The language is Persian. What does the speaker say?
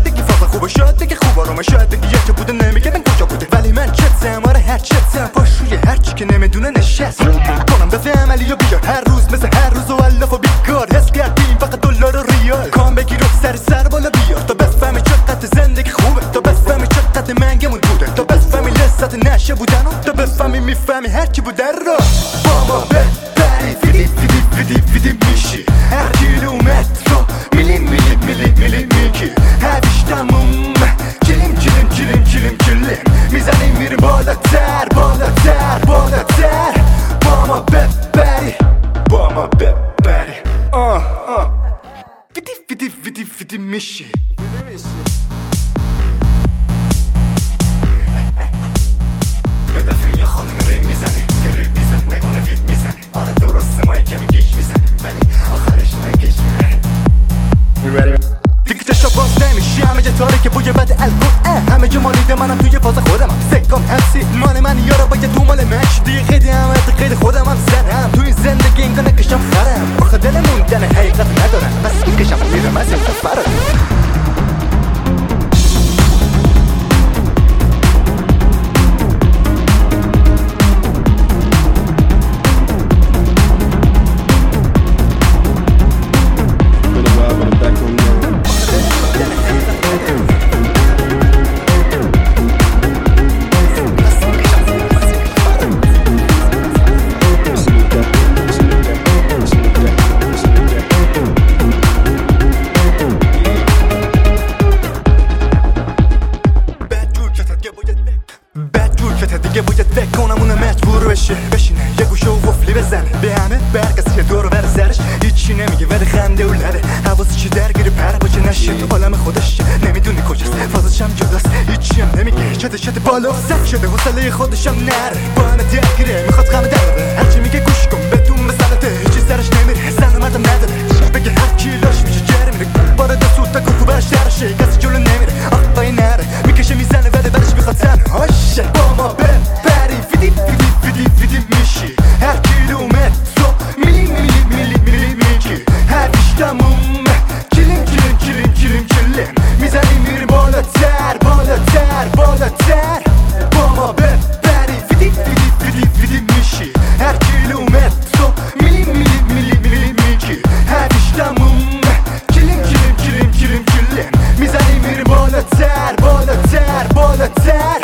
بگی فاز خوبه، شاید بگی خوبه رو، شاید بگی یکی بوده نمیگه کجا بوده، ولی من چتم آره هر چتم پاش روی هرچی که نمیدونه نشست کنم دفعه عملی و بیار هر روز مثل هر روز و الاف و بیکار حس کردیم فقط دلار و ریال کام بگیر و سر بالا بیار تا بفهمی چقدر زندگی خوبه، تا بفهمی چقدر منگمون بوده، تا بفهمی لذت نشه بودن و تا بفهمی میفهمی هرچی بوده رو با ما ببری فیدی میشی هر کیلومتر رو میلی میگی هرش تموم کلیم میزنیم میریم بالاتر با ما ببری فیدی میشی یه دفعه یه خانم رنگ میزنه که ریب میزن نکنه فیت میزنه آره درسته ما کمی گیش میزنه ولی آخرش نگیش میزنه دیگه چشا باز نمیشه همه جا تاریکه بوی بد الکل همه جا مالیده منم توی فاز خودم سکام همسی مان من یارا باید تو مال مش دیگه خیلی همه خیلی خودم هم زنم توی زندگی اینگاه نکشم خرم آخه دل موندن حقیقت ندارم بس میکشم میرم از این سفرم دیگه باید فکر کنم اونه مجبور بشه بشینه یه گوشه و وفلی بزنه به همه برقصی که دور بر سرش هیچی نمیگه ولی خنده و لده حواسش درگیری پر باشه نشه تو عالم خودش نمیدونی کجاست فازش هم جداست هیچی هم نمیگه شده بالا سک شده حوصله خودش هم نره با همه درگیره میخواد غم داره هرچی میگه گوش کن بدون مسئلته هیچی سرش نمیره زن اومدم نداره بگه هر کی لاش میشه جره میره وارد سوت تا کوکو برش درشه کسی جلو نمیره آقای نره میکشه میزنه ولی برش میخواد تنهاشه با ما ببری فیدی میشی هر کیلومتر رو میلی میگی هرش تموم کلیم میزنی میری بالاتر با ما ببری فیدی میشی هر کیلومتر رو میلی میگی هرش تموم کلیم میزنی میری بالاتر